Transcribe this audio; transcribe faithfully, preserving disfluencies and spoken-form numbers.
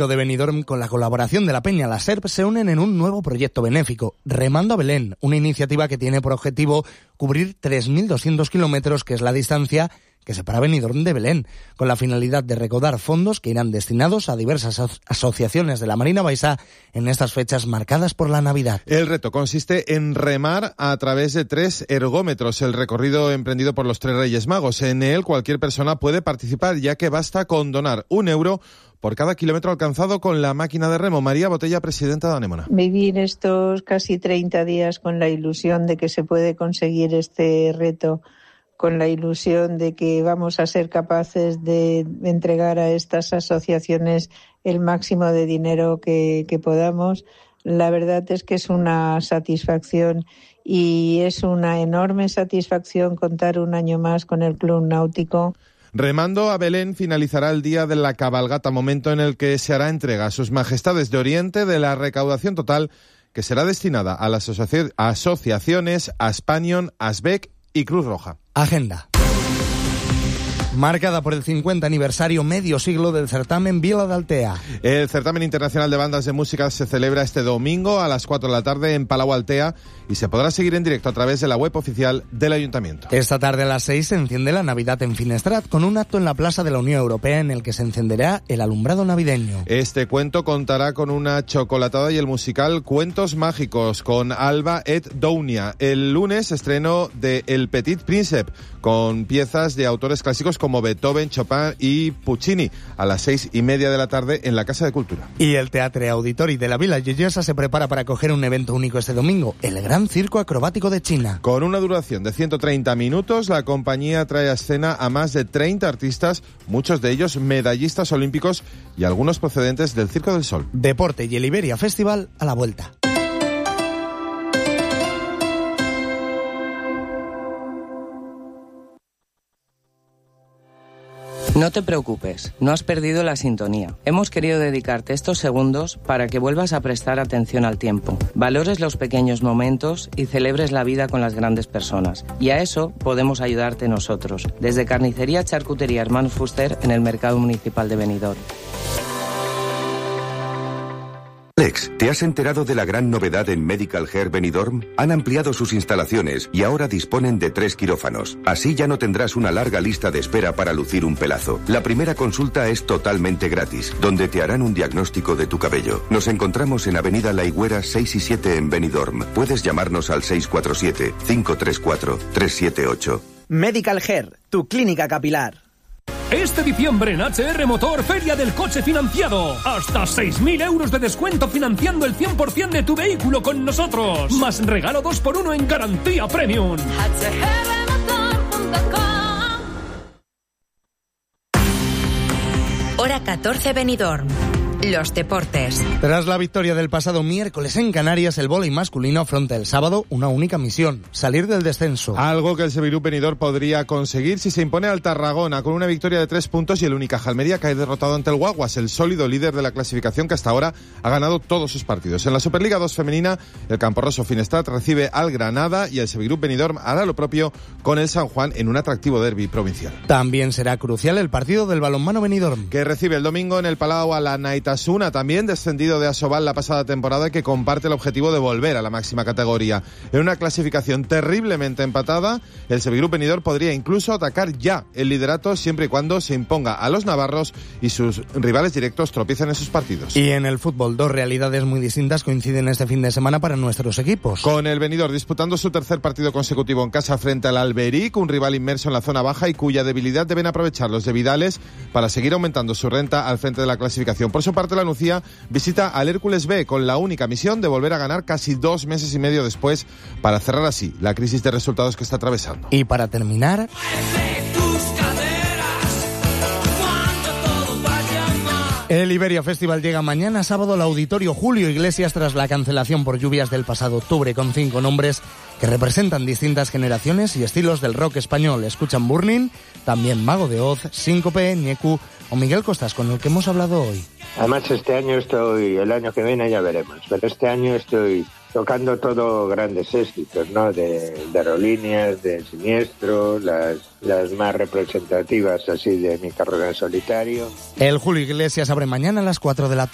Público de Benidorm, con la colaboración de la Peña La Serp, se unen en un nuevo proyecto benéfico, Remando a Belén, una iniciativa que tiene por objetivo cubrir tres mil doscientos kilómetros, que es la distancia que separa Benidorm de Belén, con la finalidad de recaudar fondos que irán destinados a diversas aso- asociaciones de la Marina Baixa en estas fechas marcadas por la Navidad. El reto consiste en remar a través de tres ergómetros, el recorrido emprendido por los tres Reyes Magos. En él cualquier persona puede participar, ya que basta con donar un euro por cada kilómetro alcanzado con la máquina de remo. María Botella, presidenta de Anémona. Vivir estos casi treinta días con la ilusión de que se puede conseguir este reto, con la ilusión de que vamos a ser capaces de entregar a estas asociaciones el máximo de dinero que, que podamos. La verdad es que es una satisfacción y es una enorme satisfacción contar un año más con el Club Náutico. Remando a Belén finalizará el día de la cabalgata, momento en el que se hará entrega a sus majestades de Oriente de la recaudación total que será destinada a las asoci- asociaciones Aspanion, Asbec y Cruz Roja. Agenda. Marcada por el cincuenta aniversario medio siglo del certamen Vila de Altea. El certamen internacional de bandas de música se celebra este domingo a las cuatro de la tarde en Palau Altea y se podrá seguir en directo a través de la web oficial del Ayuntamiento. Esta tarde a las seis se enciende la Navidad en Finestrat, con un acto en la Plaza de la Unión Europea en el que se encenderá el alumbrado navideño. Este cuento contará con una chocolatada y el musical Cuentos Mágicos con Alba et Dounia. El lunes estreno de El Petit Príncipe con piezas de autores clásicos como Beethoven, Chopin y Puccini, a las seis y media de la tarde en la Casa de Cultura. Y el Teatre Auditori de la Vila Llosa se prepara para acoger un evento único este domingo, el Gran Circo Acrobático de China. Con una duración de ciento treinta minutos, la compañía trae a escena a más de treinta artistas, muchos de ellos medallistas olímpicos y algunos procedentes del Circo del Sol. Deporte y el Iberia Festival a la vuelta. No te preocupes, no has perdido la sintonía. Hemos querido dedicarte estos segundos para que vuelvas a prestar atención al tiempo, valores los pequeños momentos y celebres la vida con las grandes personas. Y a eso podemos ayudarte nosotros, desde Carnicería Charcutería Hermanos Fuster en el Mercado Municipal de Benidorm. Alex, ¿te has enterado de la gran novedad en Medical Hair Benidorm? Han ampliado sus instalaciones y ahora disponen de tres quirófanos. Así ya no tendrás una larga lista de espera para lucir un pelazo. La primera consulta es totalmente gratis, donde te harán un diagnóstico de tu cabello. Nos encontramos en Avenida La Higuera seis y siete en Benidorm. Puedes llamarnos al seis cuatro siete, cinco tres cuatro, tres siete ocho. Medical Hair, tu clínica capilar. Este diciembre en H R Motor, Feria del Coche Financiado. Hasta seis mil euros de descuento financiando el cien por ciento de tu vehículo con nosotros. Más regalo dos por uno en garantía premium. H R motor punto com. Hora catorce Benidorm. Los deportes. Tras la victoria del pasado miércoles en Canarias, el vóley masculino afronta el sábado una única misión: salir del descenso. Algo que el Sevilla Benidorm podría conseguir si se impone al Tarragona con una victoria de tres puntos y el Unicaja Almería cae derrotado ante el Guaguas, el sólido líder de la clasificación que hasta ahora ha ganado todos sus partidos. En la Superliga dos femenina, el Camporroso Finestrat recibe al Granada y el Sevilla Benidorm hará lo propio con el San Juan en un atractivo derbi provincial. También será crucial el partido del balonmano Benidorm, que recibe el domingo en el Palau a la Naita Asuna, también descendido de Asobal la pasada temporada, que comparte el objetivo de volver a la máxima categoría. En una clasificación terriblemente empatada, el Sevilla Benidorm podría incluso atacar ya el liderato siempre y cuando se imponga a los navarros y sus rivales directos tropiecen en sus partidos. Y en el fútbol, dos realidades muy distintas coinciden este fin de semana para nuestros equipos. Con el Benidorm disputando su tercer partido consecutivo en casa frente al Alberic, un rival inmerso en la zona baja y cuya debilidad deben aprovechar los de Vidales para seguir aumentando su renta al frente de la clasificación. Por su parte, la Nucía visita al Hércules B con la única misión de volver a ganar casi dos meses y medio después para cerrar así la crisis de resultados que está atravesando. Y para terminar, el Iberia Festival llega mañana sábado al Auditorio Julio Iglesias tras la cancelación por lluvias del pasado octubre, con cinco nombres que representan distintas generaciones y estilos del rock español. Escuchan Burning, también Mago de Oz, Síncope, Ñecu o Miguel Costas, con el que hemos hablado hoy. Además, este año estoy, el año que viene ya veremos, pero este año estoy tocando todo grandes éxitos, ¿no? De, de Aerolíneas, de Siniestro, las, las más representativas así de mi carrera en solitario. El Julio Iglesias abre mañana a las cuatro de la tarde.